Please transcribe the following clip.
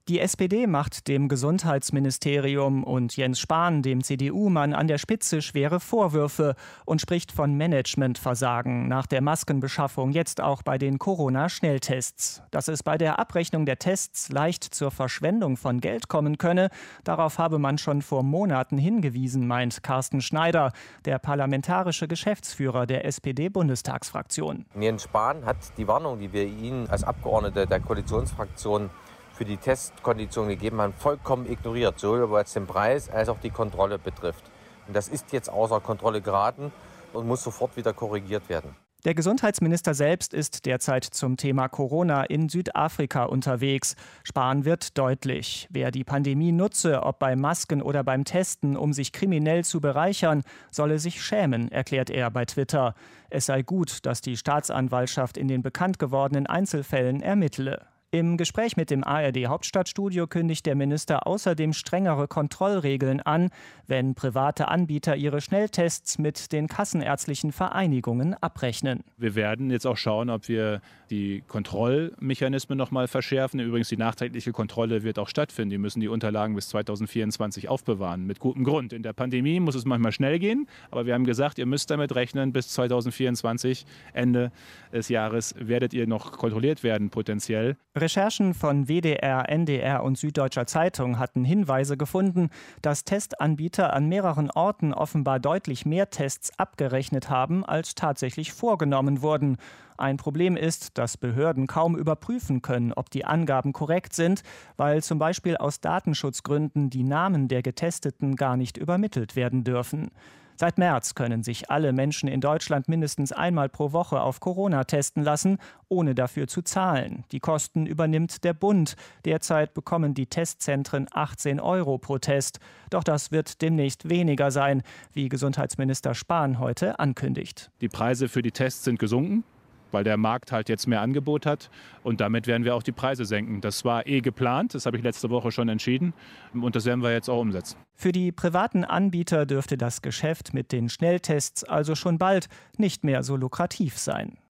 Die SPD macht dem Gesundheitsministerium und Jens Spahn, dem CDU-Mann an der Spitze, schwere Vorwürfe und spricht von Managementversagen nach der Maskenbeschaffung, jetzt auch bei den Corona-Schnelltests. Dass es bei der Abrechnung der Tests leicht zur Verschwendung von Geld kommen könne, darauf habe man schon vor Monaten hingewiesen, meint Carsten Schneider, der parlamentarische Geschäftsführer der SPD-Bundestagsfraktion. Jens Spahn hat die Warnung, die wir Ihnen als Abgeordnete der Koalitionsfraktion für die Testkonditionen gegeben haben, vollkommen ignoriert, sowohl was den Preis als auch die Kontrolle betrifft. Und das ist jetzt außer Kontrolle geraten und muss sofort wieder korrigiert werden. Der Gesundheitsminister selbst ist derzeit zum Thema Corona in Südafrika unterwegs. Spahn wird deutlich. Wer die Pandemie nutze, ob beim Masken oder beim Testen, um sich kriminell zu bereichern, solle sich schämen, erklärt er bei Twitter. Es sei gut, dass die Staatsanwaltschaft in den bekannt gewordenen Einzelfällen ermittle. Im Gespräch mit dem ARD-Hauptstadtstudio kündigt der Minister außerdem strengere Kontrollregeln an, wenn private Anbieter ihre Schnelltests mit den kassenärztlichen Vereinigungen abrechnen. Wir werden jetzt auch schauen, ob wir die Kontrollmechanismen noch mal verschärfen. Übrigens, die nachträgliche Kontrolle wird auch stattfinden. Die müssen die Unterlagen bis 2024 aufbewahren, mit gutem Grund. In der Pandemie muss es manchmal schnell gehen, aber wir haben gesagt, ihr müsst damit rechnen, bis 2024, Ende des Jahres, werdet ihr noch kontrolliert werden, potenziell. Recherchen von WDR, NDR und Süddeutscher Zeitung hatten Hinweise gefunden, dass Testanbieter an mehreren Orten offenbar deutlich mehr Tests abgerechnet haben, als tatsächlich vorgenommen wurden. Ein Problem ist, dass Behörden kaum überprüfen können, ob die Angaben korrekt sind, weil zum Beispiel aus Datenschutzgründen die Namen der Getesteten gar nicht übermittelt werden dürfen. Seit März können sich alle Menschen in Deutschland mindestens einmal pro Woche auf Corona testen lassen, ohne dafür zu zahlen. Die Kosten übernimmt der Bund. Derzeit bekommen die Testzentren 18 € pro Test. Doch das wird demnächst weniger sein, wie Gesundheitsminister Spahn heute ankündigt. Die Preise für die Tests sind gesunken, weil der Markt halt jetzt mehr Angebot hat. Und damit werden wir auch die Preise senken. Das war geplant, das habe ich letzte Woche schon entschieden. Und das werden wir jetzt auch umsetzen. Für die privaten Anbieter dürfte das Geschäft mit den Schnelltests also schon bald nicht mehr so lukrativ sein.